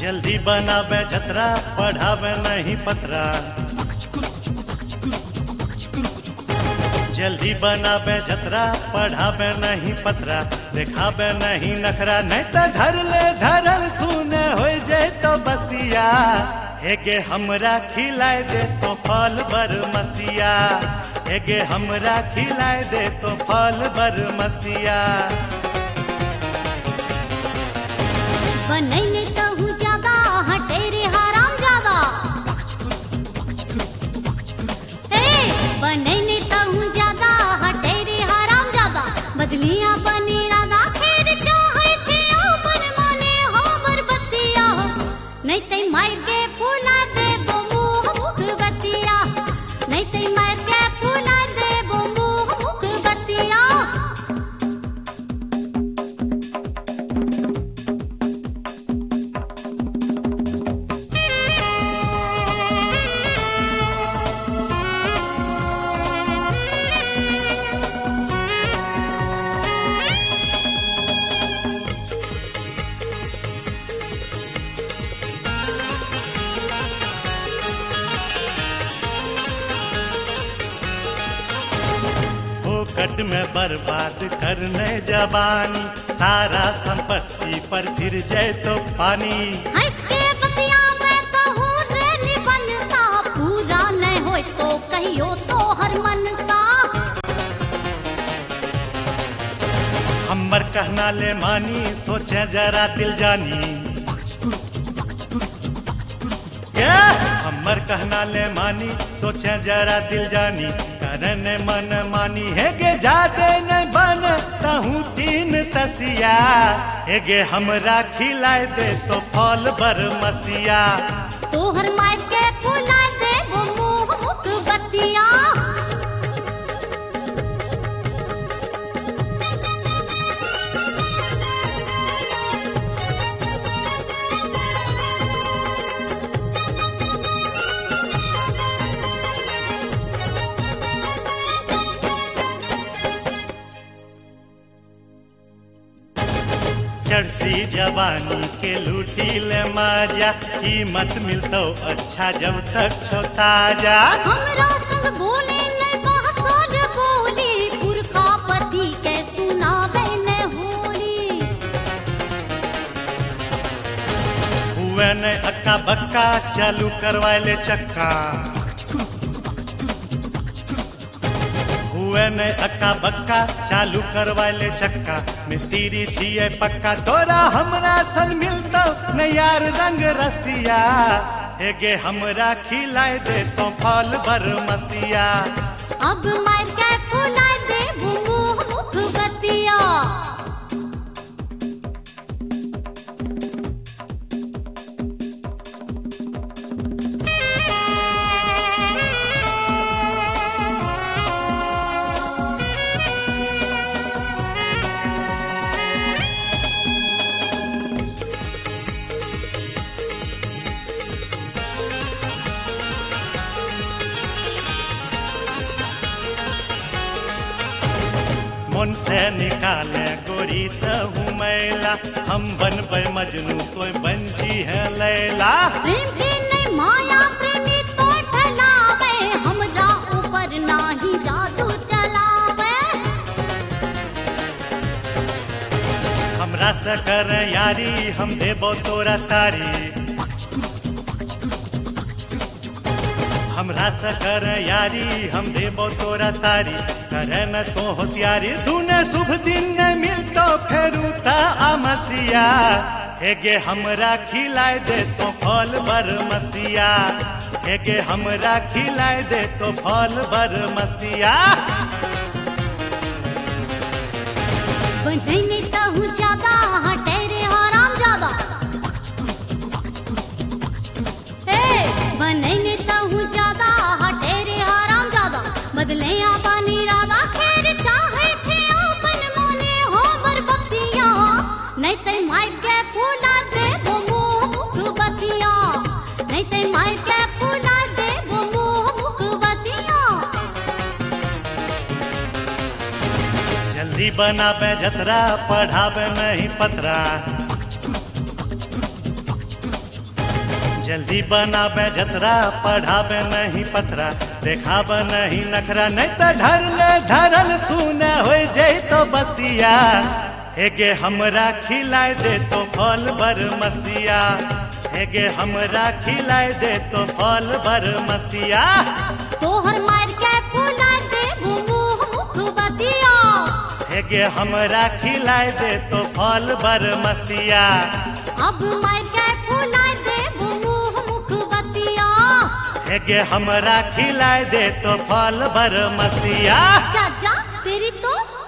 जल्दी बनावे जतरा पढ़ावे नहीं पतरा। जल्दी बनावे जतरा पढ़ावे नहीं पतरा, दिखावे नहीं नखरा, नहीं तो धर ले धरल सुने हो जाए तो बसिया। हेगे हमरा खिलाए दे तो फल बर मसिया, हेगे हमरा खिलाए दे तो फल बर मसिया। बनैने कहूँ ज्यादा हटे रे हराम ज्यादा, बनैने कहूँ ज्यादा हटे रे हराम ज्यादा। बदलियां बनी राधा खेर चाहे छे अपन माने हो बरबतिया, नहीं ते मार के फूला दे बो मुँह मुख बतिया, नहीं ते मार के फूला दे बो मुँह मुख बतिया। फोकट में बर्बाद करने जवानी, सारा संपत्ति पर फिर जाए तो पानी। हटके बतिया में तो हूँ रे निबन सा, पूरा नहीं होए तो कहियो तो हर मन सा। हमर कहना ले मानी, सोचे जरा दिल जानी। हमर कहना ले मानी, सोचे जरा दिल जानी। करने मन मानी हेगे जाते न बन तहूँ तीन तसिया, हेगे हमरा खिलाए दे तो फल बर मसिया। तोहर मार के फूला दे वो मुँह मुख बतिया। चढ़ती जवानी के लूटी ले माजा, कीमत मिलतो अच्छा जब तक छो ताजा। हमरा संग बोले नहीं बहसोज बोली, पुरखा पति के सुनावे न होली। हुए न अक्का बक्का चालू करवाए ले चक्का, हुए न अक्का बक्का चालू करवाए ले चक्का। मिस्त्री छिए पक्का तोरा हमरा संग मिलतो न यार रंग रसिया, हेगे हमरा खिलाए दे तो फल बर मसिया। अब मार के फूला दे वो मुँह मुख बतिया। मन से निकाले गोरी तहु मैला, हम बनबै मजनू तोय बन जी है लैला। प्रेम के नहीं माया प्रेमी तो ठलावे, हमरा ऊपर नाही जादू चलावे। हमरा से कर यारी हम देबो तोरा तारी, हमरा से कर यारी हम देबो तोरा तारी। करे न तो होशियारी सुने शुभ दिन न मिलतो फेरू ता आमसिया, हेगे हमरा खिलाए दे तो फल बर मसिया, हेगे हमरा खिलाए दे तो फल बर मसिया। बनैने कहूँ ज्यादा हटे रे हराम ज्यादा, बनैने कहूँ ज्यादा हटे रे हराम ज्यादा। बदले बनी राधा खेर चाहे छे अपन माने हो बरबतिया, नहीं ते मार के फूला दे वो मुँह मुख बतिया, नहीं ते मार के फूला दे वो मुँह मुख बतिया। जल्दी बनावे जतरा पढ़ावे नहीं पतरा, जल्दी बनाबे जतरा पढ़ाबे नहीं पथरा देखाबे नहीं नखरा नहीं तो धरल सुने हो जाए तो बसिया हेगे हमरा खिलाए दे तो फल भर मसिया हेगे हमरा खिलाए दे तो फल भर मसिया तोहर मार के फुला दे मुंह मुख बतिया हेगे हमरा खिलाए दे तो फल भर मसिया अब मार के फुला दे मुंह मुख बतिया हेगे हमरा खिलाए दे तो फल भर मसिया चाचा तेरी तो